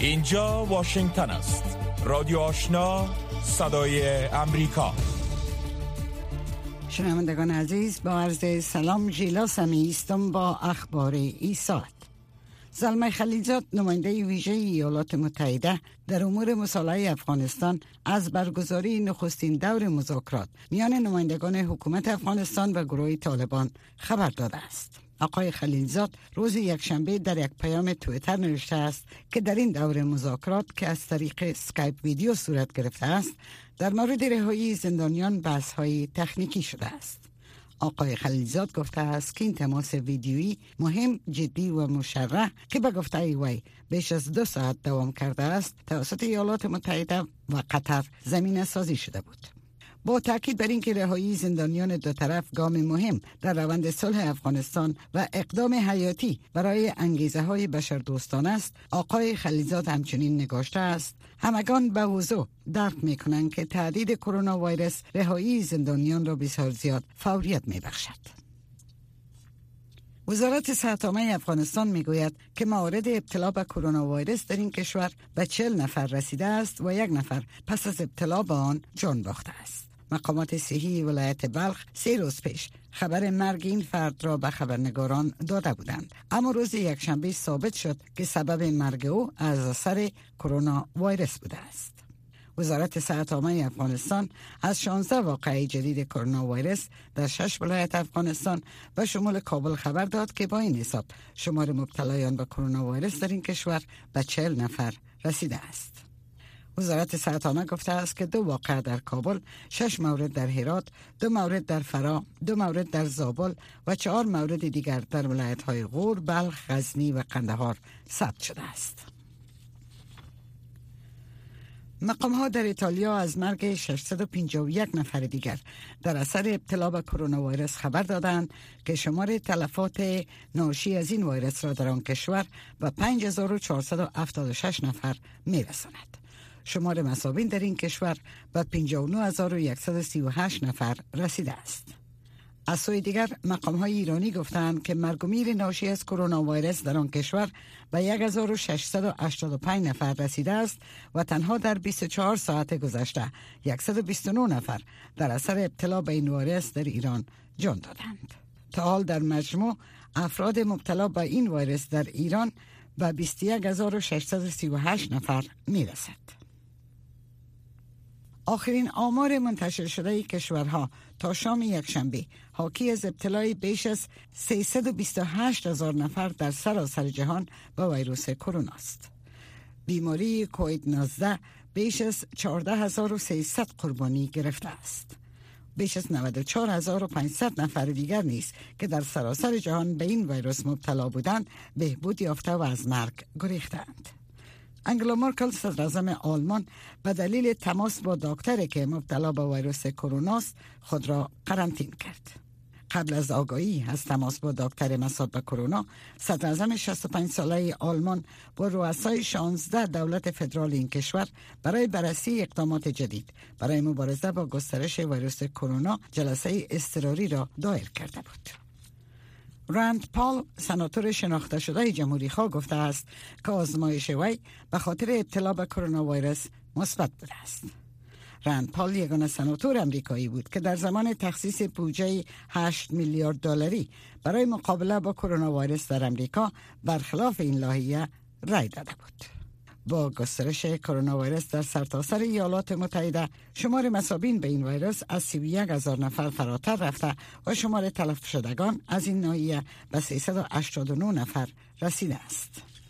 اینجا واشنگتن است. رادیو آشنا، صدای امریکا. شنوندگان عزیز، با عرض سلام، ژیلا سمی هستم با اخبار این ساعت. زلمه خلیلزاد، نماینده ویژه ایالات متحده در امور مصالحه افغانستان، از برگزاری نخستین دور مذاکرات میان نمایندگان حکومت افغانستان و گروه طالبان خبر داده است. آقای خلیلزاد روز یکشنبه در یک پیام توییتر نوشته است که در این دور مذاکرات که از طریق اسکایپ ویدیو صورت گرفته است، در مورد رهایی زندانیان بحث‌های تکنیکی شده است. آقای خلیلزاد گفته است که این تماس ویدیویی مهم، جدی و مشرح که به گفته وی بیش از 2 ساعت دوام کرده است، توسط ایالات متحده و قطر زمینه سازی شده بود. با تاکید بر اینکه رهایی زندانیان دو طرف گام مهم در روند صلح افغانستان و اقدام حیاتی برای انگیزه‌های بشردوستانه است، آقای خلیلزاد همچنین نگاشته است همگان به وضوح درک می‌کنند که تهدید کرونا ویروس رهایی زندانیان را بسیار زیاد فوریت می‌بخشد. وزارت صحت عامه افغانستان میگوید که موارد ابتلا به کرونا ویروس در این کشور به 40 نفر رسیده است و 1 نفر پس از ابتلا به آن جان باخته است. مقامات صحی ولایت بلخ 3 روز پیش خبر مرگ این فرد را به خبرنگاران داده بودند، اما روز یکشنبه ثابت شد که سبب مرگ او از اثر کرونا ویروس بوده است. وزارت صحت عامه افغانستان از 16 واقعه جدید کرونا ویروس در 6 ولایت افغانستان و شمول کابل خبر داد که با این حساب شمار مبتلایان به کرونا ویروس در این کشور به 40 نفر رسیده است. وزارت صحت عامه گفته است که 2 واقعه در کابل، 6 مورد در هرات، 2 مورد در فرا، 2 مورد در زابل و 4 مورد دیگر در ولایت‌های غور، بلخ، غزنی و قندهار ثبت شده است. مقام‌ها در ایتالیا از مرگ 651 نفر دیگر در اثر ابتلا به کرونا ویروس خبر دادند که شمار تلفات ناشی از این ویروس را در آن کشور به 5476 نفر می‌رساند. شمار مصابین در این کشور به 59138 نفر رسیده است. از سوی دیگر مقام‌های ایرانی گفتند که مرگ و میر ناشی از کرونا ویروس در آن کشور به 1685 نفر رسیده است و تنها در 24 ساعت گذشته 129 نفر در اثر ابتلا به این ویروس در ایران جان دادند. تا حال در مجموع افراد مبتلا به این ویروس در ایران به 21638 نفر میرسد. آخرین آمار منتشر شده کشورها تا شام یکشنبه حاکی از ابتلای بیش از 328,000 نفر در سراسر جهان به ویروس کرونا است. بیماری کووید 19 بیش از 14,300 قربانی گرفته است. بیش از 94,500 نفر دیگر نیز که در سراسر جهان به این ویروس مبتلا بودند بهبود یافته و از مرگ گریختند. انگلا مرکل صدراعظم آلمان به دلیل تماس با دکتری که مبتلا به ویروس کرونا است خود را قرنطینه کرد. قبل از آگاهی از تماس با دکتر مصاب به کرونا، صدراعظم 65 ساله آلمان با رؤسای 16 دولت فدرال این کشور برای بررسی اقدامات جدید برای مبارزه با گسترش ویروس کرونا جلسه اضطراری را دایر کرده بود. راند پال، سناتور شناخته شده جمهوری خواه، گفته است که آزمایش وی به خاطر ابتلا به کرونا ویروس مثبت بوده است. راند پال یگانه سناتور امریکایی بود که در زمان تخصیص بودجه 8 میلیارد دلاری برای مقابله با کرونا ویروس در امریکا برخلاف این لایحه رای داده بود. با گسترش کرونا ویروس در سرتاسر ایالات متحده، شمار مصابین به این ویروس از 31,000 نفر فراتر رفته و شمار تلف شدگان از این ناحیه به 389 نفر رسیده است.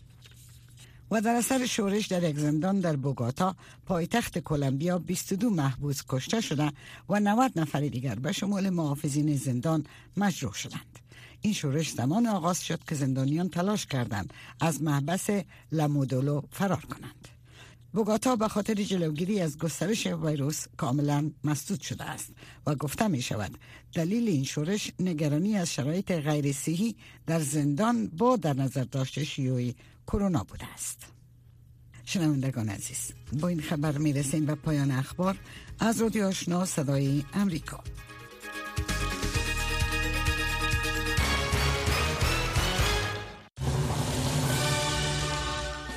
و در اثر شورش در یک زندان در بوگاتا، پایتخت کلمبیا، 22 محبوس کشته شده و 90 نفر دیگر به شمول محافظین زندان مجروح شدند. این شورش زمان آغاز شد که زندانیان تلاش کردند از محبس لامودولو فرار کنند. بوگاتا به خاطر جلوگیری از گسترش ویروس کاملا مسدود شده است و گفته می شود دلیل این شورش نگرانی از شرایط غیر صحی در زندان با در نظر داشته شیوع کرونا بوده است. شنوندگان عزیز، با این خبر می رسیم به پایان اخبار از رادیو آشنا صدای امریکا.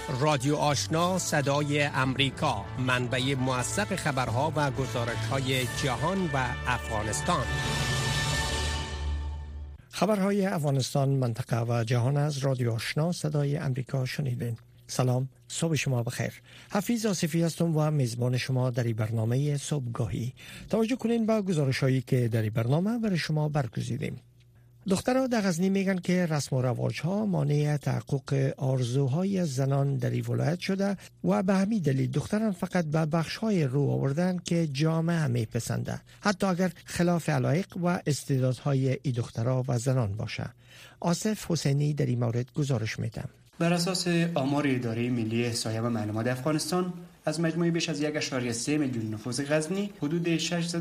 رادیو آشنا صدای امریکا، منبع موثق خبرها و گزارش‌های جهان و افغانستان. خبرهای افغانستان، منطقه و جهان از رادیو آشنا صدای امریکا شنیدین. سلام، صبح شما بخیر. حفیظ آصفی هستم و میزبان شما در این برنامه صبحگاهی. توجه کنین با گزارش‌هایی که در این برنامه برای شما برگزیدیم. دخترها در غزنی میگن که رسم و رواج‌ها مانع تحقق آرزوهای زنان در این ولایت شده و به همین دلیل دختران فقط به بخش‌های رو آوردن که جامعه میپسنده، حتی اگر خلاف علایق و استعدادهای این دخترها و زنان باشه. آصف حسینی در این مورد گزارش میده. بر اساس آمار اداره ملی احصایه و معلومات افغانستان، از مجموع بیش از 1.3 میلیون نفوس غزنی، حدود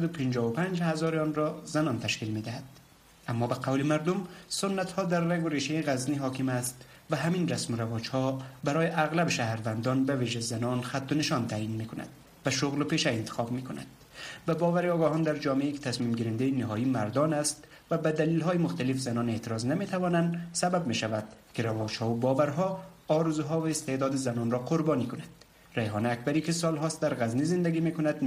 655,000 آن را زنان تشکیل می‌دهد. اما به قول مردم، سنت‌ها در رگ و ریشه غزنی حاکم است و همین رسم و رواج‌ها برای اغلب شهروندان به ویژه زنان خط و نشان تعیین می‌کند و شغل و پیشه انتخاب می‌کند. به باور آگاهان در جامعه که تصمیم گیرنده نهایی مردان است و به دلایل مختلف زنان اعتراض نمی‌توانند، سبب می‌شود که رواج‌ها و باورها آرزوها و استعداد زنان را قربانی کند. ریحانه اکبری که سال‌هاست در غزنی زندگی می‌کند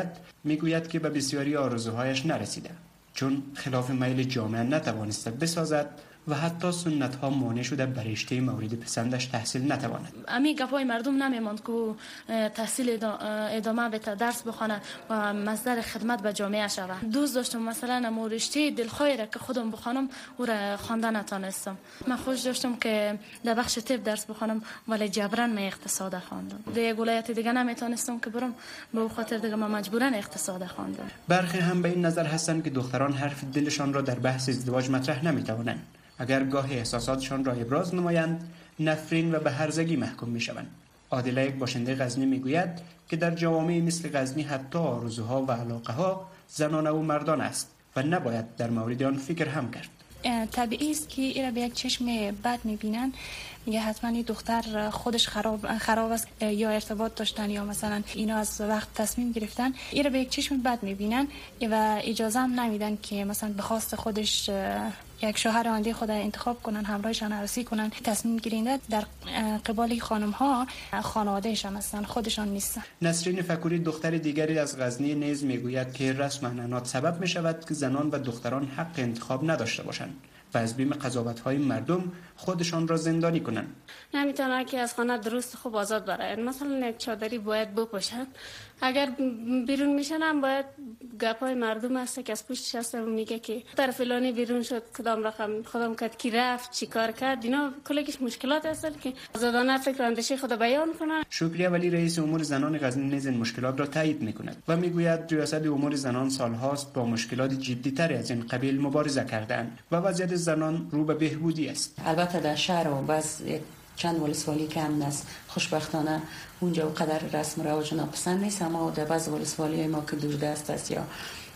میگوید که به بسیاری آرزوهایش نرسیده، چون خلاف میل جامعه نتوانسته بسازد و حتی سنت ها مانع شده بر رشته مورد پسندش تحصیل نتواند. امی گپای مردم نمیماند که تحصیل ادامه بده، درس بخونه و مصدر خدمت به جامعه شود. دوست داشتم مثلا مو رشته دلخواه را که خودم بخونم او را خوانده نتونستم. من خوش داشتم که در بخش طب درس بخونم ولی جبران من اقتصاد خواندم. در ولایت دیگه نمیتونستم که برم، به خاطر دیگه من مجبورا اقتصاد خواندم. برخی هم به این نظر هستند که دختران حرف دلشان را در بحث ازدواج مطرح نمیتوانند. اگر گاه احساساتشان را ابراز نمایند، نفرین و به هرزگی محکوم میشوند. عادله، یک باشنده غزنی، میگوید که در جوامع مثل غزنی حتی آرزوها و علاقه‌ها زنانه و مردان است و نباید در مورد آن فکر هم کرد. طبیعی است که اینا به یک چشم بد میبینن، میگه حتما این دختر خودش خراب است یا ارتباط داشتن یا مثلا اینا از وقت تصمیم گرفتن، اینا به یک چشم بد میبینن و اجازه هم نمیدن که مثلا به خواست خودش یک شوهر آینده خود انتخاب کنن، همراهشان عروسی کنن. تصمیم گیرنده در قبال خانم ها خانوادهشان هستن، خودشان نیستن. نسرین فکوری، دختر دیگری از غزنی، نیز میگوید که رسم عنعنات سبب می شود که زنان و دختران حق انتخاب نداشته باشند و از بیم قضاوت‌های مردم خودشان را زندانی کنند. نمیتونن که از خانه درست خوب آزاد برن. مثلا یک چادری باید بپوشن، اگر بیرون میشن هم باید گپای مردم هست که از پشتش هست میگه که در فلانی بیرون شد، کدام رقم خودم کرد، کی رفت، چی کار کرد. اینا کلش مشکلات هست که آزادانه فکر و اندیشه خود بیان کنن. شکریه ولی رئیس امور زنان غزنی نیز این مشکلات را تایید میکند و میگوید ریاست امور زنان سالهاست با مشکلات جدی‌تر از این قبیل مبارزه کردند و وضعیت زنان رو به بهبودی است. البته در شهر و بعض چند ولسوالی که هم است، خوشبختانه اونجا قدر رسم و رواج ناپسند نیست، اما در بعض ولسوالی ما که دوردست است یا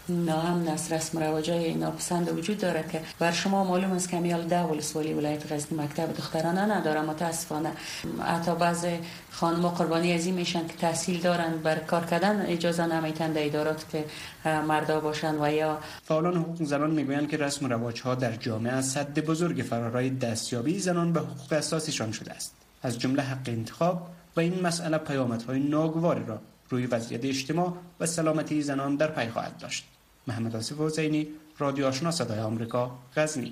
هم است رسم و رواجای ناپسند وجود داره که بر شما معلوم است که میال 10 ولسوالی ولایت غزنی مکتب دخترانه نداره. متاسفانه حتی بعض خانم‌ها قربانی از این میشن که تحصیل دارن، بر کار کردن اجازه نمیتن در ادارات که مردا باشن. و یا فعالان حقوق زنان میگویند که رسم و رواج‌ها در جامعه سد بزرگ فرارای دستیابی زنان به حقوق اساسیشان شده است، از جمله حق انتخاب، و این مسئله پیامدهای ناگواری را روی وضعیت اجتماع و سلامتی زنان در پی خواهد داشت. محمد آصف حسینی، رادیو آشنا صدای آمریکا، غزنی.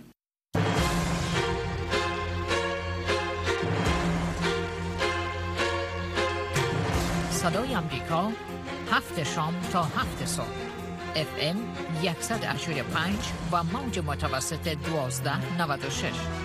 صدای آمریکا، 7 شام تا 7 صبح. FM 185 و موج متوسط 1296.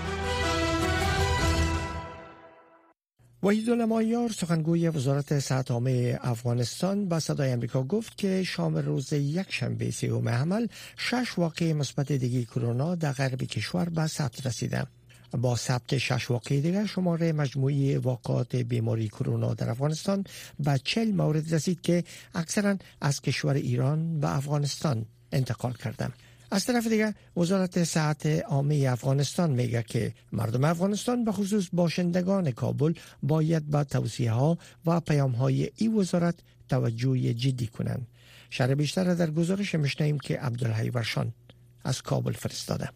وحیدالله یار، سخنگوی وزارت صحت عامه افغانستان، به صدای امریکا گفت که شام روز یکشنبه 3 حمل 6 واقعه مثبت دیگه کرونا در غرب کشور به ثبت رسیده. با ثبت 6 واقعه دیگر، شماره مجموعی واقعات بیماری کرونا در افغانستان به 40 مورد رسید که اکثرا از کشور ایران به افغانستان انتقال کردند. از طرف دیگر وزارت صحت عامه افغانستان میگه که مردم افغانستان به خصوص باشندگان کابل باید به توصیه ها و پیام های این وزارت توجه جدی کنند. شرح بیشتر در گزارش میشنویم که عبدالحی ورشان از کابل فرستاده.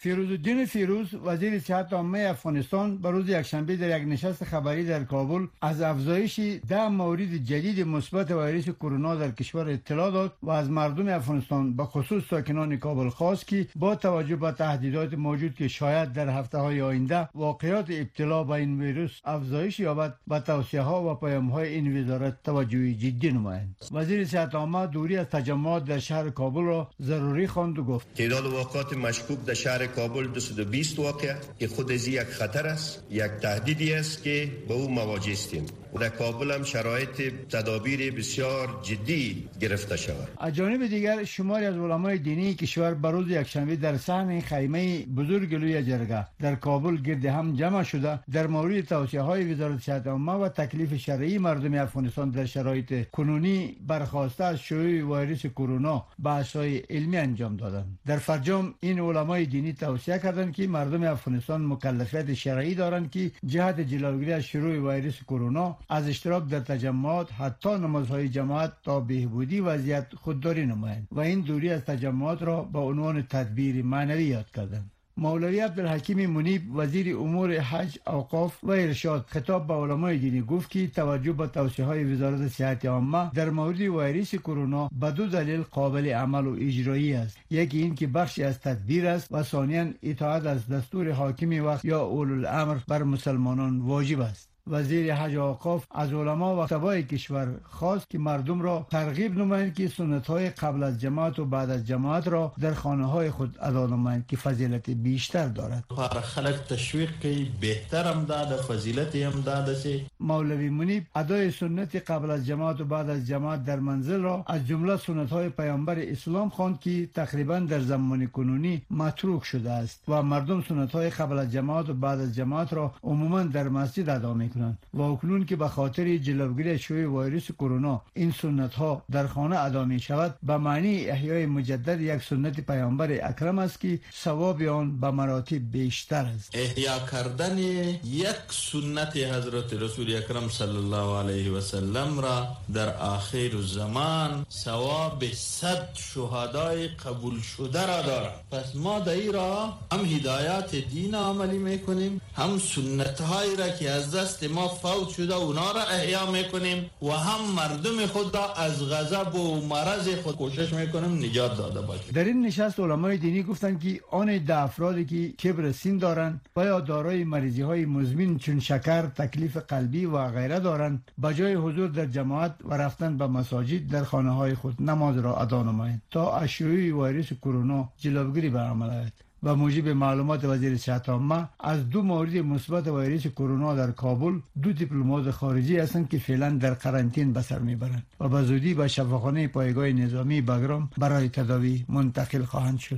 فیروزالدین فیروز وزیر صحت عامه افغانستان به روز یکشنبه در یک نشست خبری در کابل از افزایش 10 مورد جدید مثبت ویروس کرونا در کشور اطلاع داد و از مردم افغانستان به خصوص ساکنان کابل خواست که با توجه به تهدیدات موجود که شاید در هفته‌های آینده واقعات ابتلا به این ویروس افزایش یابد به توصیه‌ها و پیام‌های این وزارت توجه جدی نمایند. وزیر صحت عامه دوری از تجمعات در شهر کابل را ضروری خواند و گفت تعداد واقعات مشکوک در شهر کابل 220 واقع که خود از یک خطر است، یک تهدیدی است که به او مواجه هستیم. در کابل هم شرایط تدابیر بسیار جدی گرفته شود. از جانب دیگر شماری از علمای دینی کشور به روز یکشنبه در صحن خیمه بزرگ لوی جرگه در کابل گرد هم جمع شده در مورد توصیه‌های وزارت صحت عامه و تکلیف شرعی مردم افغانستان در شرایط کنونی برخواسته از شیوع ویروس کرونا بحث‌های علمی انجام دادند. در فرجام این علمای دینی توصیه کردند که مردم افغانستان مکلفیت شرعی دارند که جهت جلوگیری از شیوع ویروس کرونا از اشتراک در تجمعات حتی نمازهای جماعت تا بهبودی وضعیت خودداری نمایند و این دوری از تجمعات را به عنوان تدبیر معنوی یاد کردند. مولوی عبدالحکیم منیب وزیر امور حج، اوقاف و ارشاد خطاب به علمای دینی گفت که توجه به توصیه‌های وزارت صحت عامه در مورد ویروس کرونا به دو دلیل قابل عمل و اجرایی است. یکی این که بخشی از تدبیر است و ثانیاً اطاعت از دستور حاکم وقت یا اولوالامر بر مسلمانان واجب است. وزیر حج و اوقاف از علما و خطبای کشور خواست که مردم را ترغیب نمایند که سنت‌های قبل از جماعت و بعد از جماعت را در خانه‌های خود ادا نمایند که فضیلت بیشتر دارد. خلق تشویق که بهتر هم داده، فضیلت هم داده سی. مولوی منیب ادای سنت قبل از جماعت و بعد از جماعت در منزل را از جمله سنت‌های پیامبر اسلام خواند که تقریبا در زمان کنونی متروک شده است و مردم سنت‌های قبل از جماعت و بعد از جماعت را عموما در مسجد ادا می‌کنند و اکنون که به خاطر جلوگیری شیوع ویروس کرونا این سنت ها در خانه ادا می شود به معنی احیای مجدد یک سنت پیامبر اکرم است که ثواب آن به مراتب بیشتر است. احیا کردن یک سنت حضرت رسول اکرم صلی الله علیه و سلم را در آخر زمان ثواب 100 شهدای قبول شده را دارد. پس ما در این را هم هدایات دین عملی میکنیم، هم سنت هایی را که از دست ما فوت شده اونا را احیا میکنیم و هم مردم خود را از غضب و مرض خود کوشش میکنیم نجات داده باشیم. در این نشست علمای دینی گفتند که آن ده افرادی که کبر سین دارند و یا دارای مریضی های مزمن چون شکر، تکلیف قلبی و غیره دارند به جای حضور در جماعت و رفتن به مساجد در خانه های خود نماز را ادا نمایند تا از شیوع ویروس کرونا جلوگیری به عمل آید. و موجب معلومات وزیر صحت عامه از 2 مورد مثبت ویروس کرونا در کابل 2 دیپلمات خارجی هستند که فعلا در قرنطینه به سر میبرند و به زودی به شفاخانه پایگاه نظامی بگرام برای تداوی منتقل خواهند شد.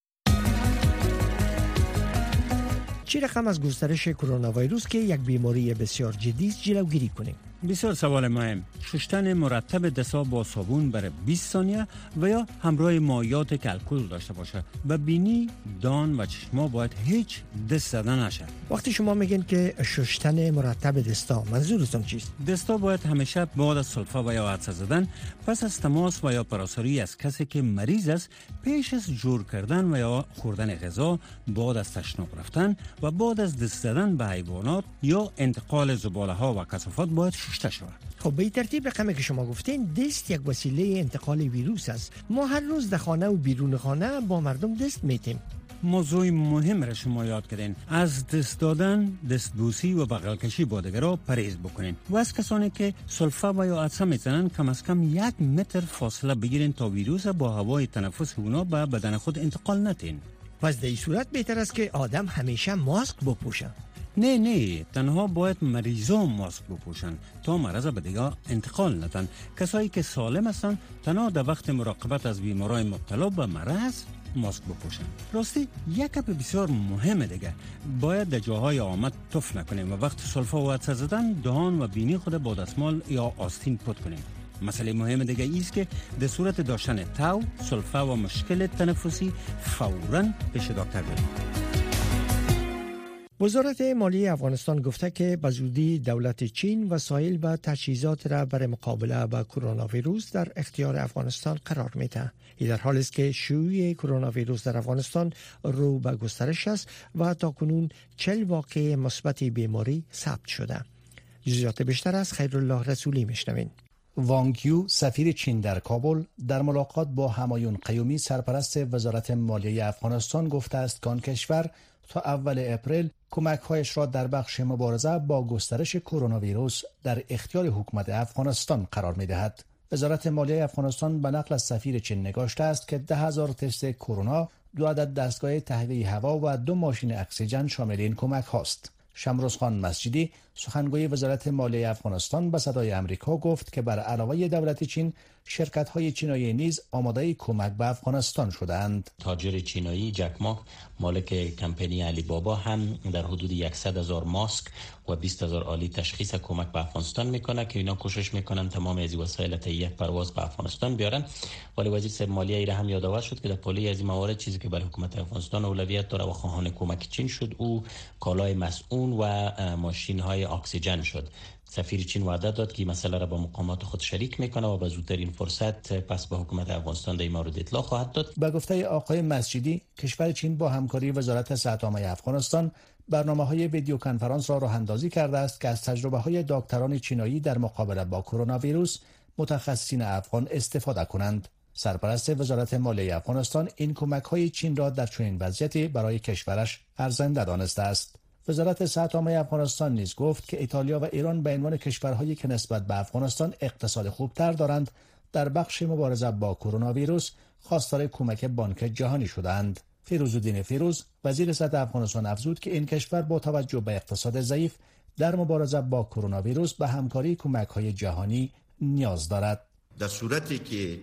چه رقم از گسترش کرونا ویروس که یک بیماری بسیار جدی است جلوگیری کنیم؟ بسیار سوال مهم. شستن مرتب دست‌ها با صابون برای 20 ثانیه و یا همراه مایعات که الکل داشته باشه و بینی، دان و چشما باید هیچ دست زدن نشه. وقتی شما میگین که شستن مرتب دستا منظورتون چیست؟ دستا باید همیشه بعد از سلفه و یا عطسه زدن پس از تماس و یا پراساری از کسی که مریض است پیش از جور کردن و یا خوردن غذا، بعد از تشناب رفتن و بعد از دست زدن به حیوانات یا انتقال زباله ها و کثافات باید شسته شود. خب به ترتیب رقمی که شما گفتین دست یک وسیله انتقال ویروس است. ما هر روز در خانه و بیرون خانه با مردم دست میتیم. موضوع مهم را شما یاد کردین. از دست دادن، دستبوسی و بغل کشی با دیگران پرهیز بکنین و از کسانی که سلفه و یا عطسه میزنن کم از کم 1 متر فاصله بگیرین تا ویروس با هوای تنفس اونا به بدن خود انتقال ندین. پس در این صورت بهتر است که آدم همیشه ماسک بپوشه. نه تنها باید مریضان ماسک بپوشن تا مرض به دیگه انتقال ندن. کسایی که سالم هستن تنها در وقت مراقبت از بیمارای مبتلا به مرض ماسک بپوشن. راستی یک گپ بسیار مهمه دیگه، باید در جاهای آمد تف نکنیم و وقت سلفه و عطسه زدن دهان و بینی خود با دستمال یا آستین پاک کنیم. مسئله مهم دیگه ایست که در صورت داشتن تاو، سلفه و مشکل تنفسی فوراً پیش دکتر بریم. وزارت مالی افغانستان گفته که به زودی دولت چین وسایل و تجهیزات را برای مقابله با کرونا ویروس در اختیار افغانستان قرار میده. این در حالی است که شیوع کرونا ویروس در افغانستان رو به گسترش است و تاکنون 40 واقعه مثبت بیماری ثبت شده. جزئیات بیشتر از خیرالله رسولی میشنوین. وانگ یو سفیر چین در کابل در ملاقات با همایون قیومی سرپرست وزارت مالیه افغانستان گفته است که آن کشور تا اول اپریل کمک‌هایش را در بخش مبارزه با گسترش کرونا ویروس در اختیار حکومت افغانستان قرار می‌دهد. وزارت مالیه افغانستان به نقل از سفیر چین نگاشته است که 10,000 تست کرونا، 2 عدد دستگاه تهویه هوا و 2 ماشین اکسیژن شامل این کمک هاست. شمروز خان مسجدی سخنگوی وزارت مالیه افغانستان به صدای امریکا گفت که بر علاوه دولت چین شرکت‌های چینایی نیز آماده کمک به افغانستان شدند. تاجر چینایی جک ما مالک کمپانی علی بابا هم در حدود 100,000 ماسک و 20,000 آلی تشخیص کمک به افغانستان میکنه که اینا کوشش میکنن تمام از وسایل تا یک پرواز به افغانستان بیارن. ولی وزیر صاحب مالیه ای را هم یادآور شد که در پالی از این موارد چیزی که برای حکومت افغانستان اولویت داره و خواهان کمک چین شد او کالای مسئول و ماشین های اکسیژن شد. سفیر چین وعده داد که مسئله را با مقامات خود شریک میکنه و به زودترین فرصت پس به حکومت افغانستان در این مورد اطلاع خواهد داد. به گفته آقای مسجدی، کشور چین با همکاری وزارت صحت عامه افغانستان برنامه‌های ویدیو کنفرانس را راه اندازی کرده است که از تجربه‌های دکتران چینایی در مقابله با کرونا ویروس متخصصین افغان استفاده کنند. سرپرست وزارت مالیه افغانستان این کمک‌های چین را در چنین وضعیتی برای کشورش ارزنده دانسته است. وزارت صحت عامه افغانستان نیز گفت که ایتالیا و ایران به عنوان کشورهایی که نسبت به افغانستان اقتصاد خوبتر دارند در بخش مبارزه با کرونا ویروس خواستار کمک بانک جهانی شدند. فیروزالدین فیروز وزیر صحت افغانستان افزود که این کشور با توجه به اقتصاد ضعیف در مبارزه با کرونا ویروس به همکاری کمک‌های جهانی نیاز دارد. در صورتی که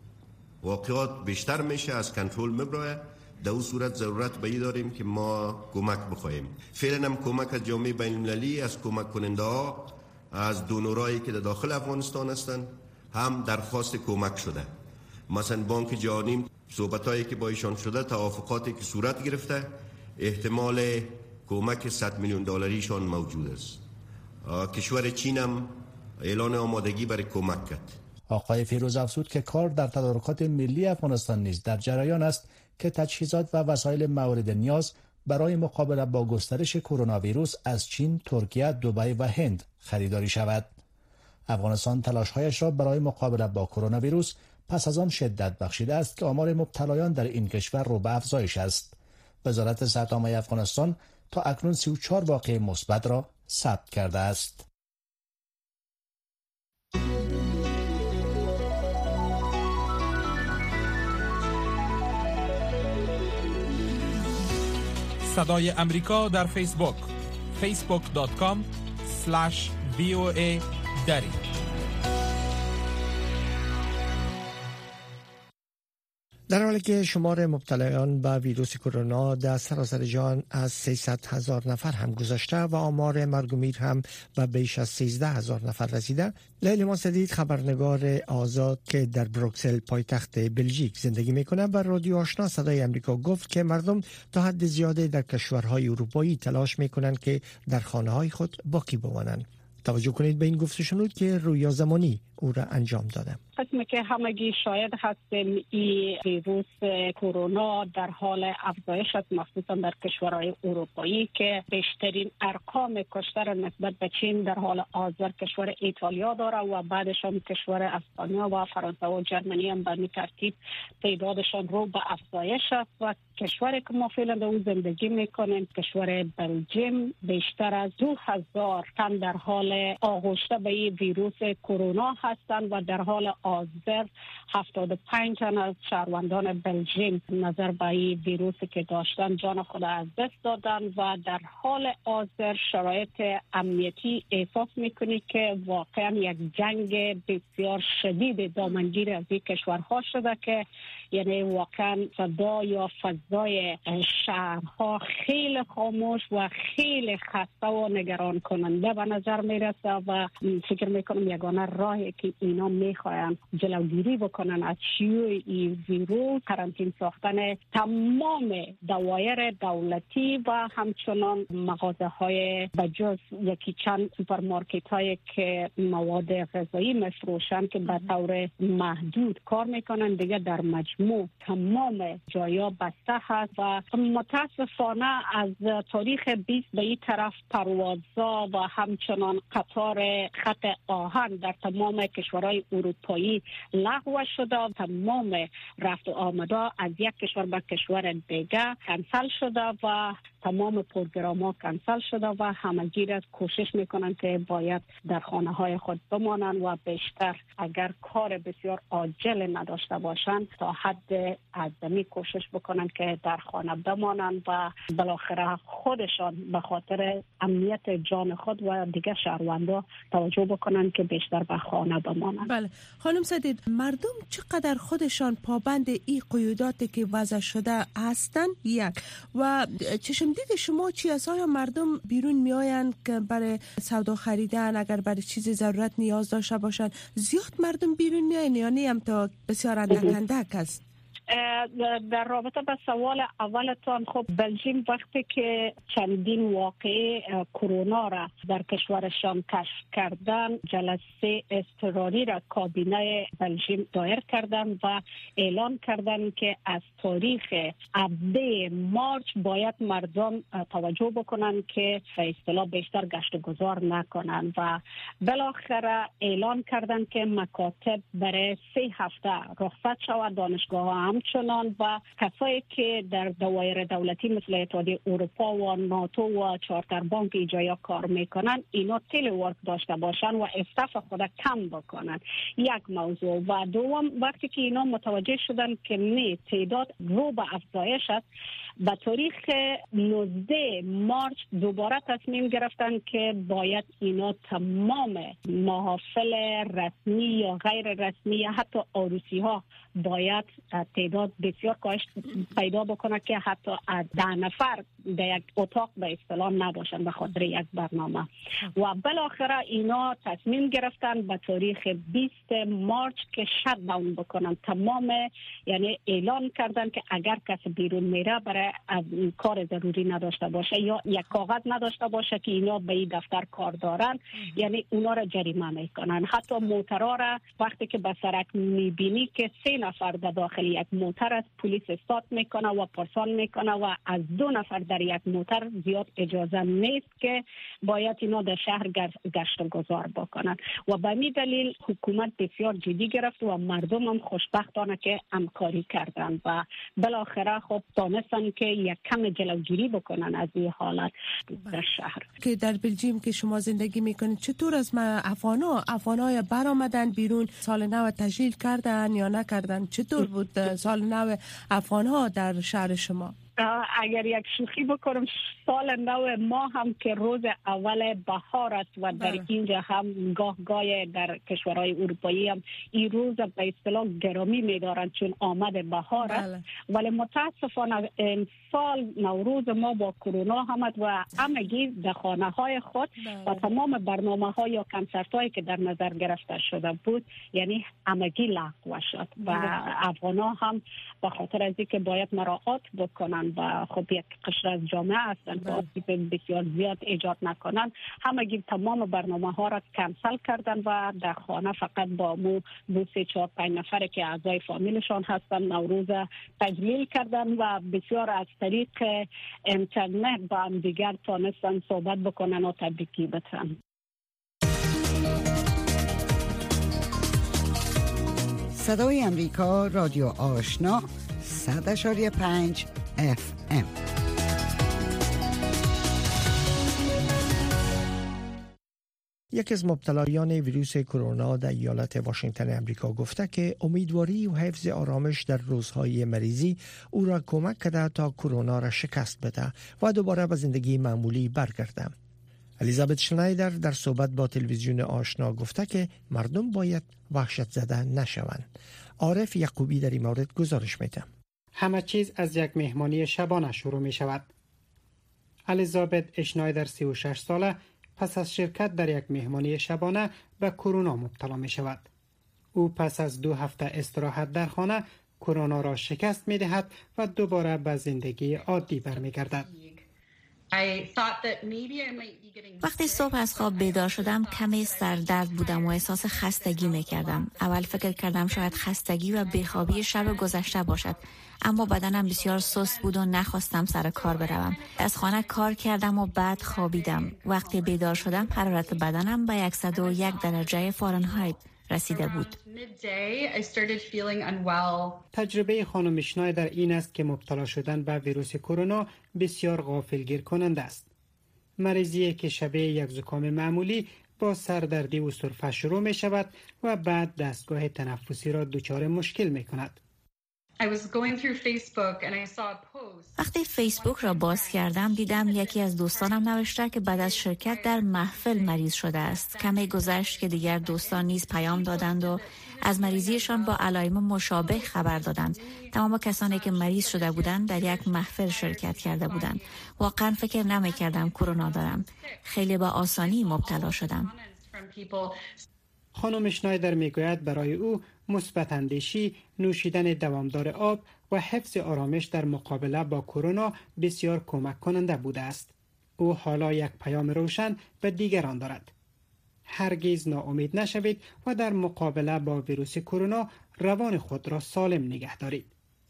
واقعات بیشتر میشه از کنترل میبره، در اون صورت ضرورت به این داریم که ما کمک بخواهیم. فعلا هم کمک از جامعه بین المللی، از کمک کننده ها، از دونورایی که در داخل افغانستان هستند هم درخواست کمک شده. مثلا بانک جهانی صحبتایی که با ایشان شده، توافقاتی که صورت گرفته، احتمال کمک 100 میلیون دلاریشان موجود است. کشور چین هم اعلان آمادگی برای کمک کرد. آقای فیروز افزود که کار در تدارکات ملی افغانستان نیز در جریان است که تجهیزات و وسایل مورد نیاز برای مقابله با گسترش کرونا ویروس از چین، ترکیه، دبی و هند خریداری شود. افغانستان تلاش‌هایش را برای مقابله با کرونا ویروس پس از آن شدت بخشیده است که آمار مبتلایان در این کشور رو به افزایش است. وزارت صحت عامه افغانستان تا اکنون 34 واقعه مثبت را ثبت کرده است. صدای امریکا در فیسبوک facebook.com/VOA دری. در حالی که شمار مبتلایان به ویروس کرونا در سراسر جهان از 300,000 نفر هم گذشته و آمار مرگ و میر هم به بیش از 13,000 نفر رسیده، لیلی مصدید خبرنگار آزاد که در بروکسل پایتخت بلژیک زندگی میکنه بر رادیو آشنا صدای امریکا گفت که مردم تا حد زیاده در کشورهای اروپایی تلاش میکنن که در خانه‌های خود باقی بمانند. توجه کنید به این گفته شنود که رویا زمانی او را انجام داده. قسمی که همگی شاید هستیم این ویروس کرونا در حال افزایش است، مخصوصا در کشورهای اروپایی که بیشترین ارقام کشته نسبت به چین در حال حاضر کشور ایتالیا داره و بعدش هم کشور اسپانیا و فرانسه و جرمنی هم به این ترتیب تعدادشان رو به افزایش است و کشوری که ما فعلا در اون زندگی میکنیم کشور بلژیم بیشتر از 2,000 تن در حال آغشته به این ویروس کرونا هستند و در حال حاضر 75 تن از شهروندان بلژیم نظر به این ویروسی که داشتن جان خود از دست دادن و در حال حاضر شرایط امنیتی احساس میکنی که واقعا یک جنگ بسیار شدید دامنگیر از این کشورها شده که یعنی واقعا صدا یا فضای شهرها خیلی خاموش و خیلی خسته و نگران کننده به نظر میرسه و فکر میکنم یگانه راهی که اینا میخواین بتوانند جلوگیری بکنن از شیوع این ویروس. قرنطینه ساختن تمام دوایر دولتی و همچنان مغازه های بجز یکی چند سوپرمارکت هایی که مواد غذایی میفروشند که به طور محدود کار میکنن، دیگه در مجموع تمام جایا بسته هست و متاسفانه از تاریخ 20 به این طرف پروازها و همچنان قطار خط آهن در تمام کشورهای اروپایی لغو شده. تمام رفت و آمده از یک کشور به کشور دیگه کنسل شده و تمام پروگرام‌ها کنسل شده و همگی را کوشش میکنن که باید در خانه های خود بمانند و بیشتر اگر کار بسیار عاجل نداشته باشند تا حد اعظمی کوشش بکنن که در خانه بمانند و بالاخره خودشان به خاطر امنیت جان خود و دیگه شهروندان توجه بکنن که بیشتر به خانه بمانند. بله خانم سدید، مردم چقدر خودشان پابند این قیوداتی که وضع شده هستند؟ یک و چشم دید شما چی است؟ آیا مردم بیرون میآیند که برای سودا خریدن اگر برای چیزی ضرورت نیاز داشته باشند؟ زیاد مردم بیرون میآیند یا نه هم تا بسیار اندک است؟ در رابطه با سوال اولتان، خب بلژیم وقتی که چندین واقعه کرونا را در کشورشان کشف کردن، جلسه اضطراری را کابینه بلژیم دایر کردن و اعلان کردن که از تاریخ 17 مارچ باید مردم توجه بکنن که به اصطلاح بیشتر گشت و گذار نکنن و بالاخره اعلان کردن که مکاتب برای 3 هفته رخصت شود، دانشگاه همچنان و کسایی که در دوایر دولتی مثل اتحادیه اروپا و ناتو و چارتر بانک ایجایا کار میکنن، اینا تلی ورک داشته باشن و استاف خود کم بکنن. یک موضوع. و دوم، وقتی که اینا متوجه شدن که نه تعداد رو به افزایش است، به تاریخ 19 مارچ دوباره تصمیم گرفتن که باید اینا تمام محافل رسمی یا غیر رسمی یا حتی عروسی ها باید تعداد بسیار کاهش پیدا بکنه که حتی 10 نفر در یک اتاق به اصطلاح نباشن به خاطر یک برنامه. و بالاخره اینا تصمیم گرفتن به تاریخ 20 مارچ که شت داون بکنن تمام، یعنی اعلان کردن که اگر کسی بیرون میره برای کار ضروری نداشته باشه یا یک کاغذ نداشته باشه که اینا به این دفتر کار دارن، یعنی اونا را جریمه میکنن. حتی موترها را وقتی که به سرک میبینی که 3 نفر در داخل یک موتر است، پلیس استارت میکنه و پرسان میکنه و از 2 نفر در یک موتر زیاد اجازه نیست که باید اینا در شهر گشت و گذار بکنن. و به این دلیل حکومت بسیار جدی گرفت و مردم هم خوشبختانه که همکاری کردن و بالاخره خب دانستن که یک کم جلوگیری بکنن از این حالت در شهر. که در بلژیم که شما زندگی میکنید چطور از افغان‌ها برآمدن بیرون؟ سال نو تجلیل کردن یا نکردن؟ چطور بود سال نو افغان‌ها در شهر شما؟ اگر یک شوخی بکنم، سال نو ما هم که روز اول بهار است و در اینجا هم گاه در کشورهای اروپایی هم این روز به اصطلاح گرامی می‌دارند چون آمد بهار است. ولی متاسفانه سال نوروز ما با کرونا آمد و همگی در خانه‌های خود و تمام برنامه‌ها یا کنسرت‌هایی که در نظر گرفته شده بود یعنی همگی لغو شد و افغان‌ها هم به خاطر از اینکه باید مراعات بکنن و خب یک قشر از جامعه هستن که آسیب بسیار زیاد ایجاد نکنن، همگی تمام برنامه‌ها را کنسل کردن و در خانه فقط با مو 2-3-4-5 نفر که اعضای فامیلشان هستن نوروز تجلیل کردن و بسیار از طریق اینترنت با هم دیگر تونستن صحبت بکنن و تبریکی بتن. صدای امریکا، رادیو آشنا، 100.5 FM. یکی از مبتلایان ویروس کرونا در ایالت واشنگتن امریکا گفته که امیدواری و حفظ آرامش در روزهای مریضی او را کمک کرده تا کرونا را شکست بده و دوباره به زندگی معمولی برگرده. الیزابت شنایدر در صحبت با تلویزیون آشنا گفته که مردم باید وحشت زده نشوند. عارف یعقوبی در این مورد گزارش میده. همه چیز از یک مهمانی شبانه شروع می شود. الیزابت شنایدر 36 ساله پس از شرکت در یک مهمانی شبانه به کرونا مبتلا می شود. او پس از 2 هفته استراحت در خانه کرونا را شکست می‌دهد و دوباره به زندگی عادی برمیگردد. وقتی صبح از خواب بیدار شدم کمی سردرد بودم و احساس خستگی میکردم. اول فکر کردم شاید خستگی و بیخوابی شب گذشته باشد، اما بدنم بسیار سست بود و نخواستم سر کار بروم. از خانه کار کردم و بعد خوابیدم. وقتی بیدار شدم حرارت بدنم به 101 درجه فارنهایت رسیده بود. تجربه خانم شنایدر این است که مبتلا شدن به ویروس کرونا بسیار غافلگیر کننده است. مریضی که شبیه یک زکام معمولی با سردردی و سرفه شروع می شود و بعد دستگاه تنفسی را دچار مشکل می کند. وقتی فیسبوک را باز کردم دیدم یکی از دوستانم نوشته که بعد از شرکت در محفل مریض شده است. کمی گذشت که دیگر دوستان نیز پیام دادند و از مریضیشان با علائم مشابه خبر دادند. تمام کسانی که مریض شده بودند در یک محفل شرکت کرده بودند. واقعا فکر نمی کردم کرونا دارم. خیلی با آسانی مبتلا شدم. خانم شنایدر میگوید برای او مثبت اندیشی، نوشیدن دوامدار آب و حفظ آرامش در مقابله با کرونا بسیار کمک کننده بوده است. او حالا یک پیام روشن به دیگران دارد. هرگز ناامید نشوید و در مقابله با ویروس کرونا روان خود را سالم نگه دارید.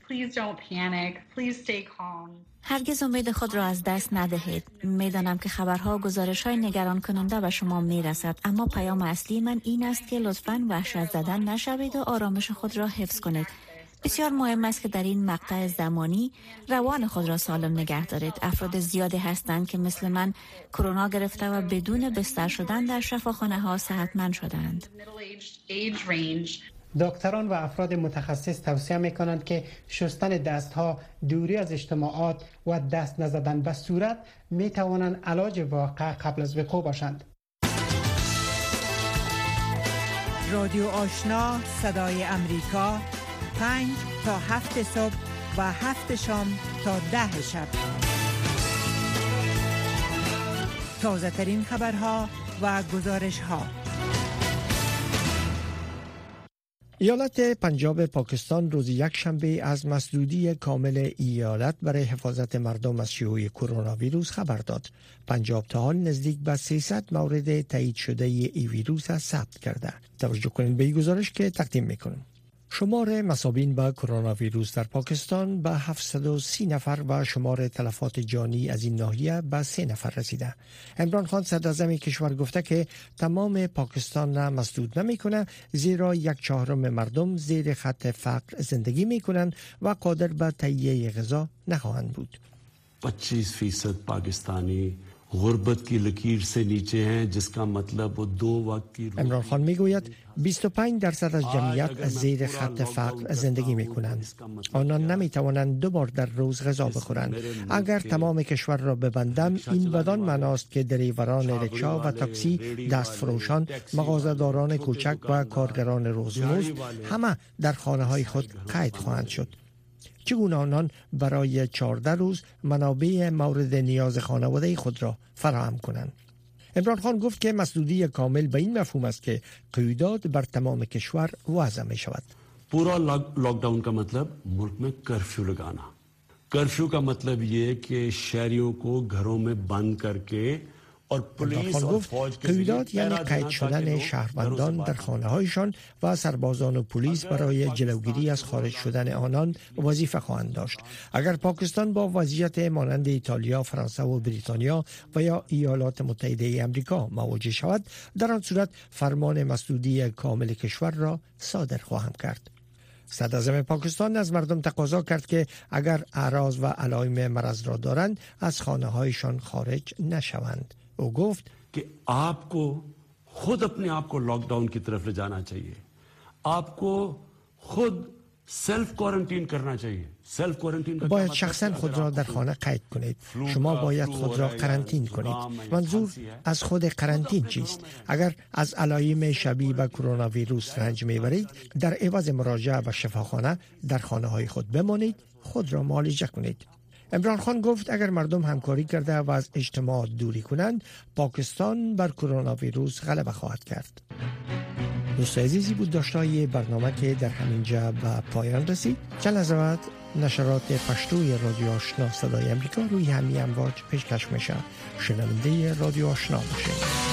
هرگز امید خود را از دست ندهید. میدانم که خبرها و گزارش‌های نگران کننده به شما میرسد، اما پیام اصلی من این است که لطفاً وحشت زدن نشوید و آرامش خود را حفظ کنید. بسیار مهم است که در این مقطع زمانی روان خود را سالم نگه دارید. افراد زیادی هستند که مثل من کرونا گرفته و بدون بستر شدن در شفاخانه‌ها صحتمند شدند. دکتران و افراد متخصص توصیه می‌کنند که شستن دست‌ها، دوری از اجتماعات و دست نزدن به صورت می‌توانند علاج واقع قبل از وقوع باشند. رادیو آشنا صدای امریکا 5 تا 7 صبح و 7 شام تا 10 شب. تازه ترین خبرها و گزارش‌ها. ایالت پنجاب پاکستان روز یکشنبه از مسدودی کامل ایالت برای حفاظت مردم از شیوع کرونا ویروس خبر داد. پنجاب تا حال نزدیک به 300 مورد تایید شده ای ویروس ثبت کرده. توجه کنید به این گزارش که تقدیم میکنم. شمار مصابین به کرونا ویروس در پاکستان به 730 نفر و شمار تلفات جانی از این ناحیه به 3 نفر رسیده. عمران خان صدراعظم کشور گفته که تمام پاکستان را مسدود نمیکنه، زیرا 1/4 مردم زیر خط فقر زندگی میکنند و قادر به تهیه غذا نخواهند بود. 25% پاکستانی غربت کی لکیر سے نیچے ہیں جس کا مطلب وہ 2 وقت کی. عمران خان میگوید 25% از جمعیت زیر خط فقر زندگی میکنند. آنان نمیتوانند 2 بار در روز غذا بخورند. اگر تمام کشور را ببندم این بدان معناست که دریوران رکشا و تاکسی، دستفروشان، مغازه‌داران کوچک و کارگران روزمزد همه در خانه‌های خود قید خواهند شد. چگونه آنان برای 14 روز منابع مورد نیاز خانواده خود را فراهم کنند؟ عمران خان گفت که مسدودی کامل به این مفهوم است که قیودات بر تمام کشور وضع می شود. پورا لاک ڈاؤن کا مطلب ملک میں کرفیو لگانا. کرفیو کا مطلب یہ ہے کہ شہریوں کو گھروں میں بند کر کے عمران خان گفت قیودات یعنی قید شدن شهروندان در خانه هایشان و سربازان و پلیس برای جلوگیری از خارج شدن آنان وظیفه خواهند داشت. اگر پاکستان با وضعیت مانند ایتالیا، فرانسه و بریتانیا و یا ایالات متحده آمریکا مواجه شود، در آن صورت فرمان مسدودی کامل کشور را صادر خواهند کرد. صدراعظم پاکستان از مردم تقاضا کرد که اگر اعراض و علائم مرض را دارند از خانه هایشان خارج نشوند. او گفت کہ آپ کو خود اپنے آپ کو لاک ڈاؤن کی طرف لے جانا چاہیے. آپ کو خود سلف کوارنٹین کرنا چاہیے. سلف کوارنٹین باید شخصا خود را در خانه قید کنید. شما باید خود را قرنطین کنید. منظور از خود قرنطین چیست؟ اگر از علائم شبیه به کرونا ویروس رنج میبرید، در عوض مراجعه به شفاخانه در خانه های خود بمانید، خود را معالجه کنید. عمران خان گفت اگر مردم همکاری کرده و از اجتماع دوری کنند، پاکستان بر کرونا ویروس غلبه خواهد کرد. دوست عزیزی بود داشتای برنامه که در همینجا به پایان رسید. چند لحظه بعد نشرات پشتوی رادیو آشنا صدای امریکا روی همین امواج پیشکش میشه. شنونده رادیو آشنا باشید.